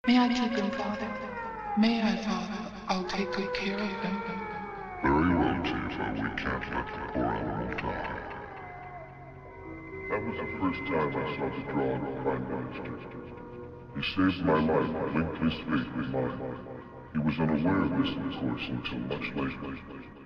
May I keep him, Father? May I, Father? I'll take good care of him. Very well, Tifa. We can't let the poor animal die. That was the first time I saw the draw of the Prime Minister. He saved my life, linked his fate with mine. He was unaware of this, of course, until much later.